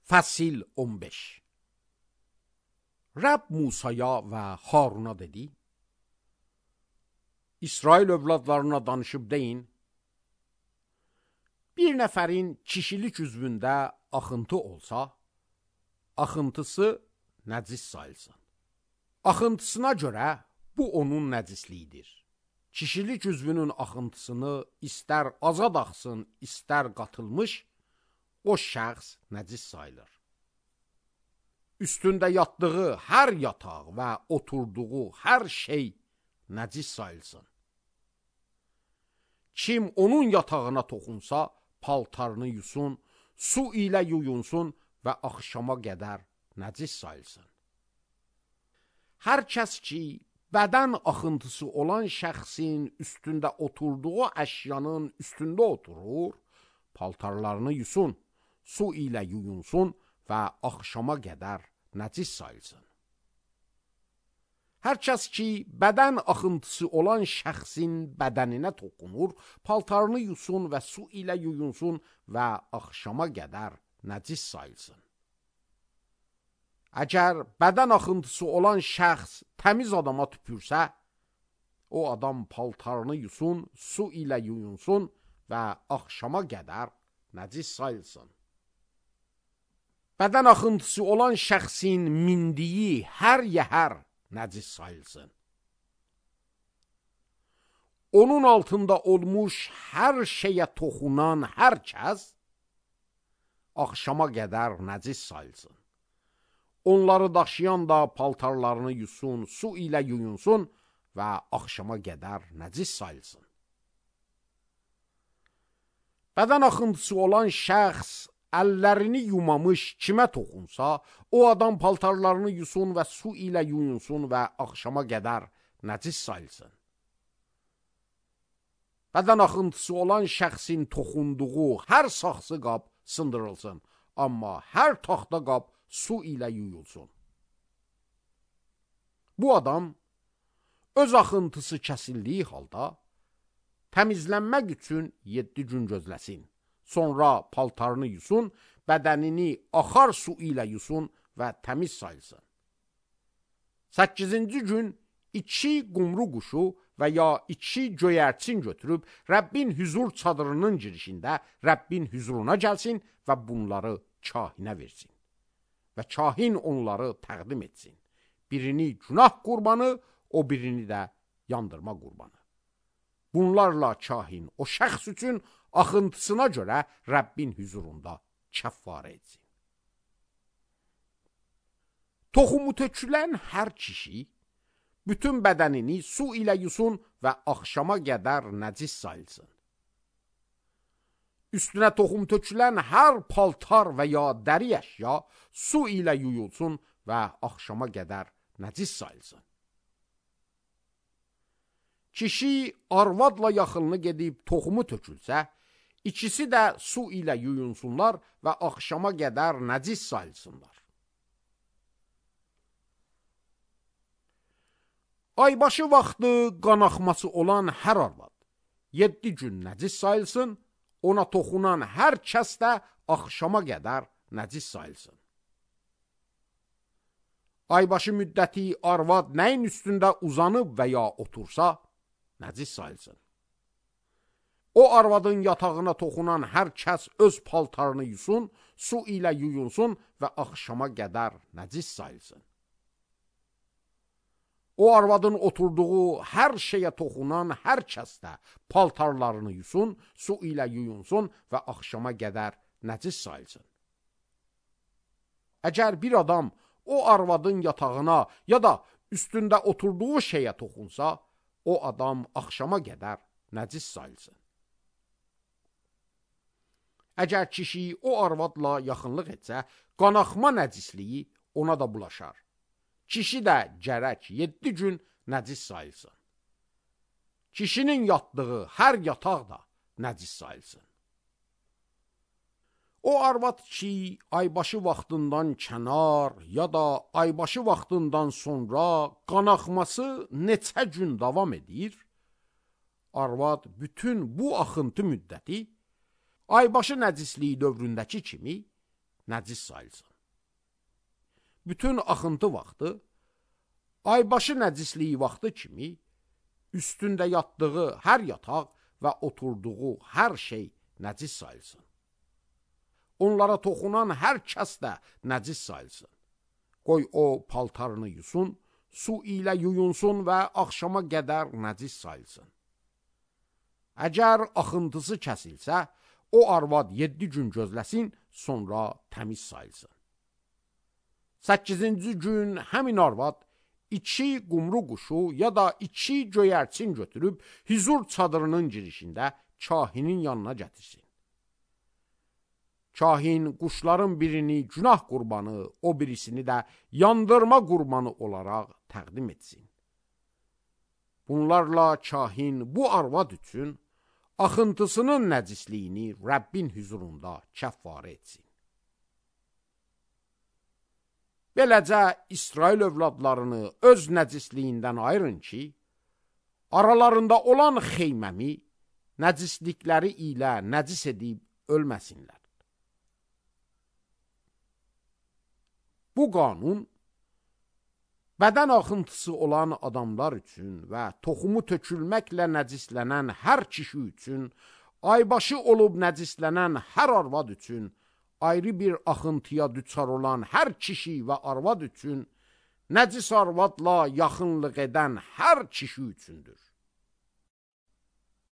Fəsil 15. Rəbb Musaya və Haruna dedi: İsrail övladlarına danışıb deyin, bir nəfərin kişilik üzvündə axıntı olsa, axıntısı nəcis sayılsın. Axıntısına görə bu onun nəcisliyidir. Kişilik üzvünün axıntısını istər azad axsın, istər qatılmış, o şəxs nəcis sayılır. Üstündə yatdığı hər yataq və oturduğu hər şey nəcis sayılsın. Kim onun yatağına toxunsa, paltarını yusun, su ilə yuyunsun və axşama qədər nəcis sayılsın. Hər kəs ki, bədən axıntısı olan şəxsin üstündə oturduğu əşyanın üstündə oturur, paltarlarını yusun, su ilə yuyunsun və axşama qədər nəcis sayılsın. Hər kəs ki, bədən axıntısı olan şəxsin bədəninə toxunur, paltarını yusun və su ilə yuyunsun və axşama qədər nəcis sayılsın. Əgər bədən axıntısı olan şəxs təmiz adama tüpürsə, o adam paltarını yusun, su ilə yuyunsun və axşama qədər nəcis sayılsın. Bədən axıntısı olan şəxsin mindiyi hər yəhər nəcis sayılsın. Onun altında olmuş hər şeyə toxunan hər kəs axşama qədər nəcis sayılsın. Onları daşıyan da paltarlarını yusun, su ilə yuyunsun və axşama qədər nəcis sayılsın. Bədən axıntısı olan şəxs əllərini yumamış kimə toxunsa, o adam paltarlarını yusun və su ilə yuyunsun və axşama qədər nəcis sayılsın. Bədən axıntısı olan şəxsin toxunduğu hər saxsı qab sındırılsın, amma hər taxta qab su ilə yuyulsun. Bu adam öz axıntısı kəsildiyi halda təmizlənmək üçün 7 gün gözləsin. Sonra paltarını yusun, bədənini axar su ilə yusun və təmiz sayılsın. 8-ci gün 2 qumru quşu və ya 2 göyərçin götürüb Rəbbin hüzur çadırının girişində Rəbbin hüzuruna gəlsin və bunları kahinə versin. Və kahin onları təqdim etsin. Birini günah qurbanı, o birini də yandırma qurbanı. Bunlarla kahin o şəxs üçün axıntısına görə Rəbbin hüzurunda kəffarə etsin. Toxumu tökülən hər kişi bütün bədənini su ilə yusun və axşama qədər nəcis sayılsın. Üstünə toxum tökülən hər paltar və ya dəri əşya su ilə yuyulsun və axşama qədər nəcis sayılsın. Kişi arvadla yaxınını gedib toxumu tökülsə, ikisi də su ilə yuyunsunlar və axşama qədər nəcis sayılsınlar. Aybaşı vaxtı qanaxması olan hər arvad 7 gün nəcis sayılsın, ona toxunan hər kəs də axşama qədər nəcis sayılsın. Aybaşı müddəti arvad nəyin üstündə uzanıb və ya otursa, nəcis sayılsın. O arvadın yatağına toxunan hər kəs öz paltarını yusun, su ilə yuyunsun və axşama qədər nəcis sayılsın. O arvadın oturduğu hər şeyə toxunan hər kəs də paltarlarını yusun, su ilə yuyunsun və axşama qədər nəcis sayılsın. Əgər bir adam o arvadın yatağına ya da üstündə oturduğu şeyə toxunsa, o adam axşama qədər nəcis sayılsın. Əgər kişi o arvadla yaxınlıq etsə, qanaxma nəcisliyi ona da bulaşar. Kişi də gərək 7 gün nəcis sayılsın. Kişinin yatdığı hər yataq da nəcis sayılsın. O arvad ki, aybaşı vaxtından kənar ya da aybaşı vaxtından sonra qanaxması neçə gün davam edir, arvad bütün bu axıntı müddəti aybaşı nəcisliyi dövründəki kimi nəcis sayılsın. Bütün axıntı vaxtı, aybaşı nəcisliyi vaxtı kimi, üstündə yatdığı hər yataq və oturduğu hər şey nəcis sayılsın. Onlara toxunan hər kəs də nəcis sayılsın. Qoy o paltarını yusun, su ilə yuyunsun və axşama qədər nəcis sayılsın. Əgər axıntısı kəsilsə, o arvad 7 gün gözləsin, sonra təmiz sayılsın. 8-ci gün həmin arvad 2 qumru quşu ya da 2 göyərçin götürüb hüzur çadırının girişində kahinin yanına gətirsin. Kahin quşların birini günah qurbanı, o birisini də yandırma qurbanı olaraq təqdim etsin. Bunlarla kahin bu arvad üçün axıntısının nəcisliyini Rəbbin hüzurunda kəffarə etsin. Beləcə İsrail övladlarını öz nəcisliyindən ayırın ki, aralarında olan xeyməmi nəcislikləri ilə nəcis edib ölməsinlər. Bu qanun, bədən axıntısı olan adamlar üçün və toxumu tökülməklə nəcislənən hər kişi üçün, aybaşı olub nəcislənən hər arvad üçün, ayrı bir axıntıya düçar olan hər kişi və arvad üçün, nəcis arvadla yaxınlıq edən hər kişi üçündür.